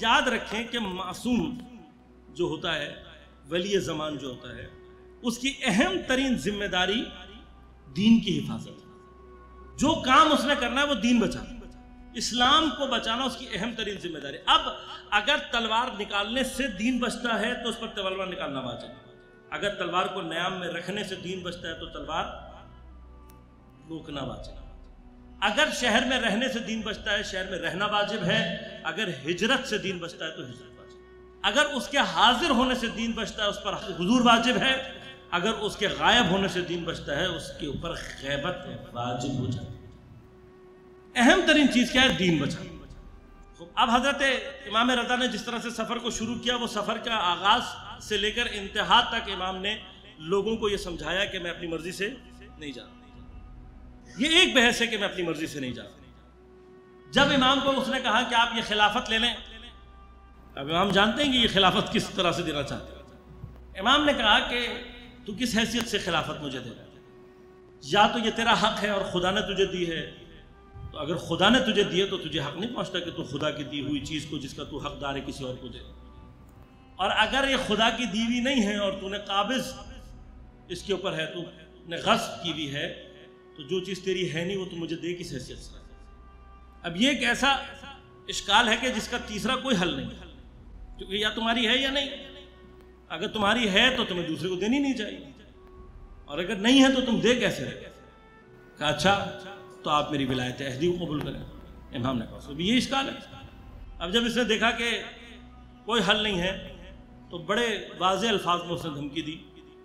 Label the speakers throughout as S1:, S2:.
S1: یاد رکھیں کہ معصوم جو ہوتا ہے، ولی زمان جو ہوتا ہے، اس کی اہم ترین ذمہ داری دین کی حفاظت ہے۔ جو کام اس نے کرنا ہے وہ دین بچانا، اسلام کو بچانا اس کی اہم ترین ذمہ داری۔ اب اگر تلوار نکالنے سے دین بچتا ہے تو اس پر تلوار نکالنا واجب ہے۔ اگر تلوار کو نیام میں رکھنے سے دین بچتا ہے تو تلوار روکنا واجب ہے۔ اگر شہر میں رہنے سے دین بچتا ہے، شہر میں رہنا واجب ہے۔ اگر ہجرت سے دین بچتا ہے تو ہجرت واجب ہے۔ اگر اس کے حاضر ہونے سے دین بچتا ہے اس پر حضور واجب ہے۔ اگر اس کے غائب ہونے سے دین بچتا ہے اس کے اوپر غیبت واجب ہو جاتی ہے۔ اہم ترین چیز کیا ہے؟ دین بچانا۔ اب حضرت امام رضا نے جس طرح سے سفر کو شروع کیا، وہ سفر کا آغاز سے لے کر انتہا تک امام نے لوگوں کو یہ سمجھایا کہ میں اپنی مرضی سے نہیں جا رہا۔ یہ ایک بحث ہے کہ میں اپنی مرضی سے نہیں جا رہا۔ جب امام کو اس نے کہا کہ آپ یہ خلافت لے لیں، اب امام جانتے ہیں کہ یہ خلافت کس طرح سے دینا چاہتے ہیں۔ امام نے کہا کہ تو کس حیثیت سے خلافت مجھے دے رہا ہے؟ یا تو یہ تیرا حق ہے اور خدا نے تجھے دی ہے، تو اگر خدا نے تجھے دی ہے تو تجھے حق نہیں پہنچتا کہ تو خدا کی دی ہوئی چیز کو جس کا تو حقدار ہے کسی اور کو دے۔ اور اگر یہ خدا کی دی ہوئی نہیں ہے اور تو نے قابض اس کے اوپر ہے، تو نے غصب کی ہوئی ہے، تو جو چیز تیری ہے نہیں وہ تو مجھے دے کس حیثیت سے۔ اب یہ ایک ایسا اشکال ہے کہ جس کا تیسرا کوئی حل نہیں ہے، کیونکہ یا تمہاری ہے یا نہیں۔ اگر تمہاری ہے تو تمہیں دوسرے کو دینی نہیں چاہیے، اور اگر نہیں ہے تو تم دے کیسے رہے؟ کہا اچھا تو آپ میری ولایت عہدی کو قبول کریں۔ امام نے کہا یہ اشکال ہے۔ اب جب اس نے دیکھا کہ کوئی حل نہیں ہے تو بڑے واضح الفاظ میں اس نے دھمکی دی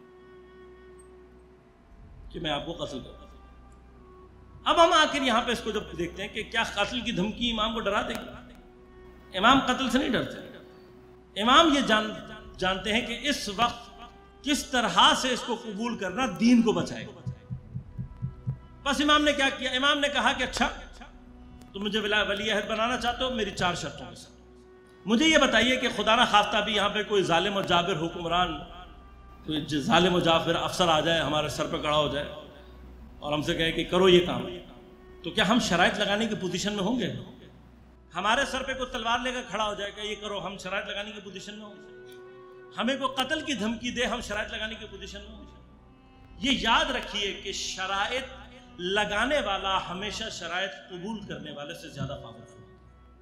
S1: کہ میں آپ کو قتل کروں۔ اب ہم آخر یہاں پہ اس کو جب دیکھتے ہیں کہ کیا قتل کی دھمکی امام کو ڈرا دے گی؟ امام قتل سے نہیں ڈرتے۔ امام یہ جانتے ہیں کہ اس وقت کس طرح سے اس کو قبول کرنا دین کو بچائے گا۔ بس امام نے کیا کیا؟ امام نے کہا کہ اچھا تم مجھے ولی عہد بنانا چاہتے ہو، میری 4 شرطوں کے ساتھ مجھے یہ بتائیے کہ خدا نہ خواستہ بھی یہاں پہ کوئی ظالم و جابر حکمران، کوئی ظالم و جابر افسر آ جائے، ہمارے سر پہ کھڑا ہو جائے اور ہم سے کہے کہ کرو یہ کام، تو کیا ہم شرائط لگانے کی پوزیشن میں ہوں گے؟ ہمارے سر پہ کوئی تلوار لے کر کھڑا ہو جائے کہ یہ کرو، ہم شرائط لگانے کی پوزیشن میں ہوں گے؟ ہمیں کوئی قتل کی دھمکی دے، ہم شرائط لگانے کی پوزیشن میں ہوں گے؟ یہ یاد رکھیے کہ شرائط لگانے والا ہمیشہ شرائط قبول کرنے والے سے زیادہ پاورفل ہے۔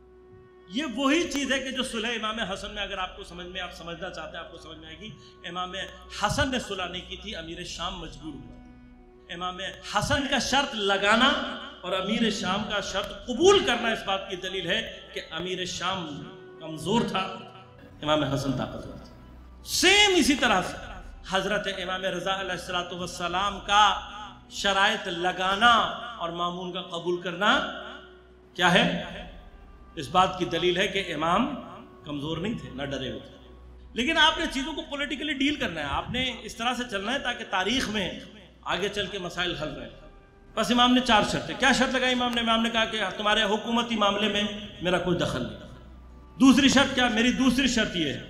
S1: یہ وہی چیز ہے کہ جو صلح امام حسن میں، اگر آپ کو سمجھ میں، آپ سمجھنا چاہتے ہیں، آپ کو سمجھ میں آئے گی۔ امام حسن نے صلح نہیں کی تھی، امیر شام مجبور ہوا۔ امام حسن کا شرط لگانا اور امیر شام کا شرط قبول کرنا اس بات کی دلیل ہے کہ امیر شام کمزور تھا، امام حسن طاقتور تھا۔ سیم اسی طرح سے حضرت امام رضا علیہ السلام کا شرائط لگانا اور مامون کا قبول کرنا کیا ہے؟ اس بات کی دلیل ہے کہ امام کمزور نہیں تھے، نہ ڈرے ہوئے تھے۔ لیکن آپ نے چیزوں کو پولیٹیکلی ڈیل کرنا ہے، آپ نے اس طرح سے چلنا ہے تاکہ تاریخ میں آگے چل کے مسائل حل رہیں۔ بس امام نے 4 شرطیں، کیا شرط لگائی امام نے کہا کہ تمہارے حکومتی معاملے میں میرا کوئی دخل نہیں۔ دوسری شرط کیا؟ میری دوسری شرط یہ ہے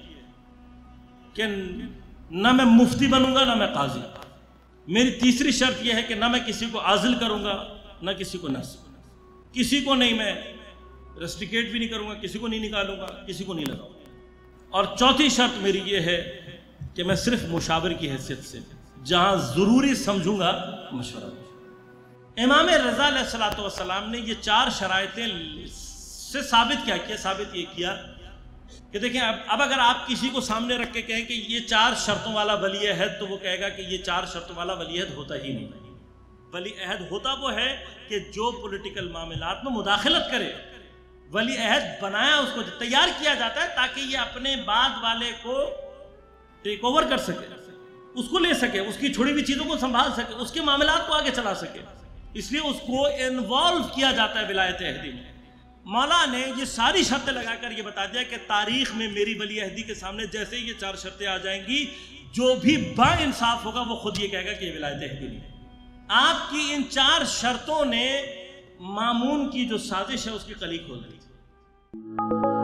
S1: کہ نہ میں مفتی بنوں گا نہ میں قاضی۔ میری تیسری شرط یہ ہے کہ نہ میں کسی کو عازل کروں گا نہ کسی کو نصب، کسی کو نہیں میں رسٹیکیٹ بھی نہیں کروں گا، کسی کو نہیں نکالوں گا، کسی کو نہیں لگاؤں گا۔ اور چوتھی شرط میری یہ ہے کہ میں صرف مشاور کی حیثیت سے جہاں ضروری سمجھوں گا مشورہ۔ امام رضا علیہ السلام نے یہ 4 شرائطیں سے ثابت کیا کیا؟ ثابت یہ کیا کہ دیکھیں اب اگر آپ کسی کو سامنے رکھ کے کہیں کہ یہ 4 شرطوں والا ولی عہد، تو وہ کہے گا کہ یہ 4 شرطوں والا ولی عہد ہوتا ہی نہیں۔ ولی عہد ہوتا وہ ہے کہ جو پولیٹیکل معاملات میں مداخلت کرے۔ ولی عہد بنایا، اس کو تیار کیا جاتا ہے تاکہ یہ اپنے بعد والے کو ٹیک اوور کر سکے، اس کو لے سکے، اس کی چھوڑی ہوئی چیزوں کو سنبھال سکے، اس کے معاملات کو آگے چلا سکے، اس لیے اس کو انوالو کیا جاتا ہے ولایت عہدی میں۔ مولا نے یہ ساری شرطیں لگا کر یہ بتا دیا کہ تاریخ میں میری ولی عہدی کے سامنے جیسے ہی یہ 4 شرطیں آ جائیں گی، جو بھی با انصاف ہوگا وہ خود یہ کہے گا کہ یہ ولایت عہدی نہیں ہے۔ آپ کی ان 4 شرطوں نے مامون کی جو سازش ہے اس کی کلی کھول دی۔